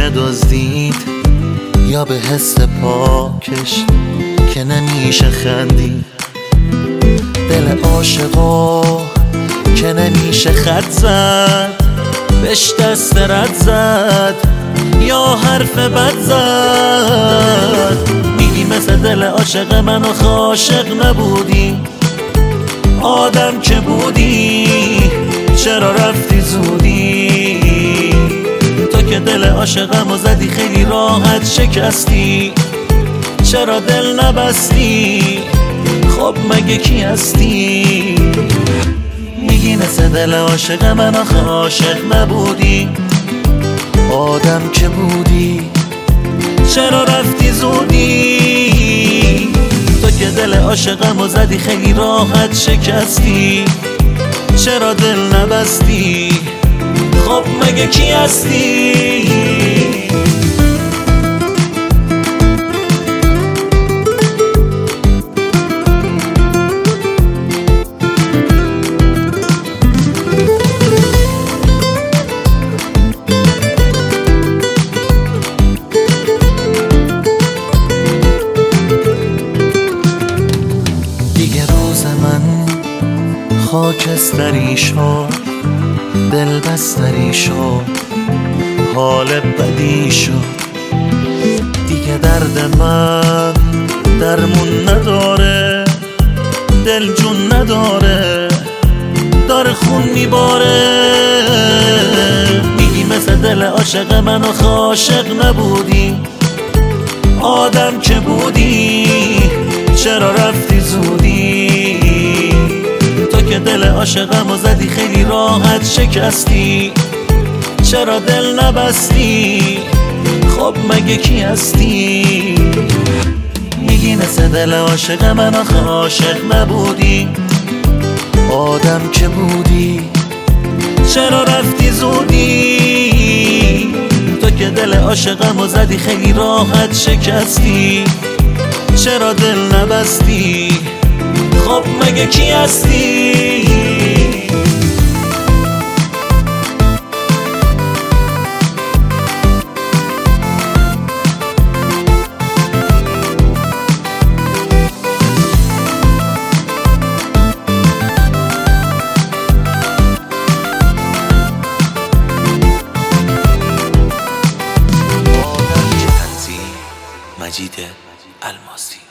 نمیشه دزدید، یا به حس پاکش که نمیشه خندید. دل عاشقا که نمیشه خط زد، بهش دست رد زد یا حرف بد زد. میگی مثل دل عاشق من آخه عاشق نبودی، آدم که بودی چرا رفتی زودی؟ تو که دل عاشقمو زدی خیلی راحت شکستی، چرا دل نبستی؟ خب مگه کی هستی؟ میگی مثل دل عاشق من آخه عاشق نبودی، آدم که بودی چرا رفتی زودی؟ تو که دل عاشقمو زدی خیلی راحت شکستی، چرا دل نبستی؟ خب مگه کی هستی؟ خاکستری شد، دل بستری شد، حال بدی شد. دیگه درد من درمون نداره، دل جون نداره، داره خون میباره. میگی مثل دل عاشق من آخه عاشق نبودی، آدم که بودی چرا رفتی زودی؟ که دل عاشقمو زدی خیلی راحت شکستی، چرا دل نبستی؟ خب مگه کی هستی؟ میگی مثل دل عاشق من آخه عاشق نبودی، آدم که بودی چرا رفتی زودی؟ تو که دل عاشقمو زدی خیلی راحت شکستی، چرا دل نبستی؟ خب مگه کی هستی؟ مجید الماسی.